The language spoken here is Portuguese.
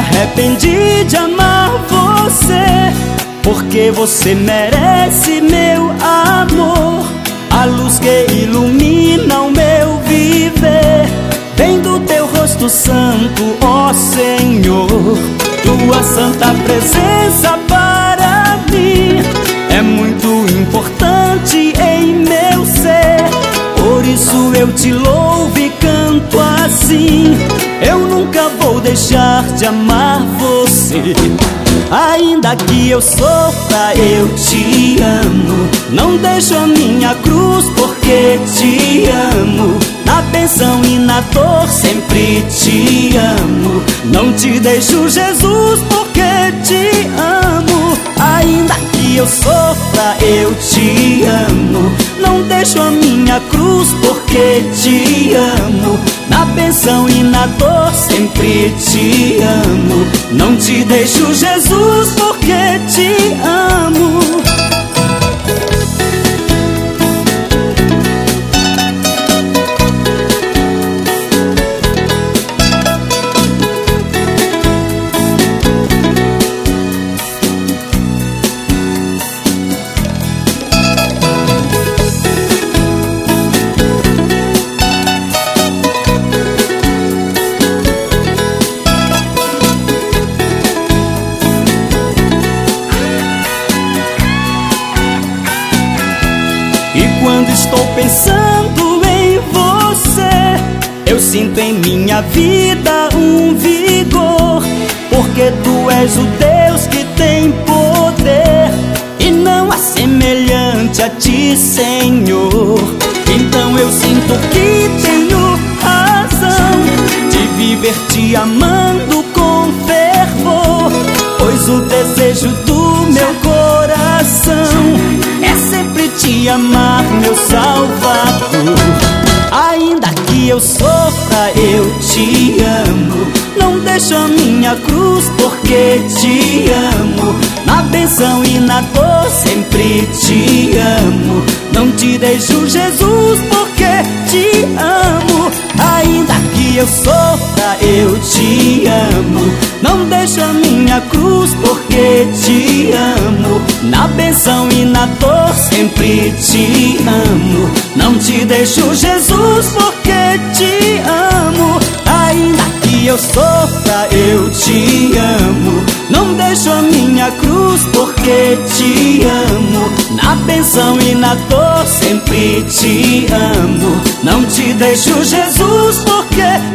arrependi de amar você, porque você merece meu amor. A luz que ilumina o meu viver vem do teu rosto santo, ó Senhor. Tua santa presença para mim é muito importante em meu ser. Por isso eu te louvo e canto assim: eu nunca vou deixar de amar você. Ainda que eu sofra, eu te amo. Não deixo a minha cruz, porque te amo. Na bênção e na dor sempre te amo. Não te deixo, Jesus, porque te amo. Ainda que eu sofra, eu te amo. Não deixo a minha cruz, porque te amo. Na bênção e na dor sempre te amo. Não te deixo, Jesus, porque te amo. E quando estou pensando em você, eu sinto em minha vida um vigor, porque tu és o Deus que tem poder, e não há semelhante a ti, Senhor. Então eu sinto que tenho razão de viver te amando com fervor, pois o desejo do meu coração é sempre te amar, meu Salvador. Ainda que eu sofra, eu te amo. Não deixo a minha cruz, porque te amo. Na bênção e na dor sempre te amo. Não te deixo, Jesus, porque te amo. Ainda que eu sofra, eu te amo. Não deixo a minha cruz, porque te amo. Na bênção e na dor sempre te amo. Não te deixo, Jesus, porque te amo. Ainda que eu sofra, eu te amo. Não deixo a minha cruz, porque te amo. Na bênção e na dor sempre te amo. Não te deixo, Jesus, porque